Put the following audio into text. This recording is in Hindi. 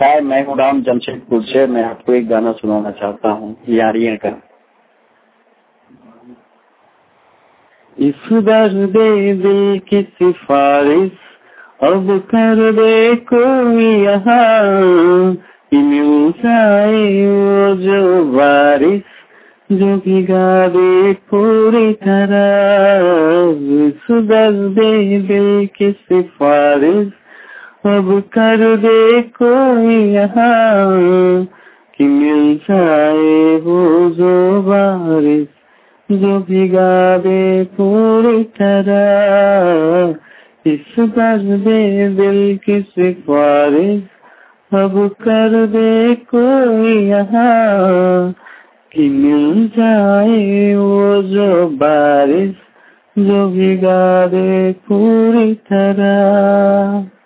नमस्कार, मैं हूँ राम जमशेदपुर से। मैं आपको एक गाना सुनाना चाहता हूँ यारियां का। इस दर्द दिल की सिफारिश अब कर दे कोई यहाँ कि मिल जाए वो जो बारिश जो भिगा दे पूरी तरह। इस दर्द दिल की सिफारिश अब कर दे कोई यहाँ कि मिल जाए वो जो बारिश जो भिगा दे पूरी तरह। इस दर्द दिल की सिफारिश अब कर दे कोई यहाँ कि मिल जाए वो जो बारिश जो भिगा दे पूरी तरह।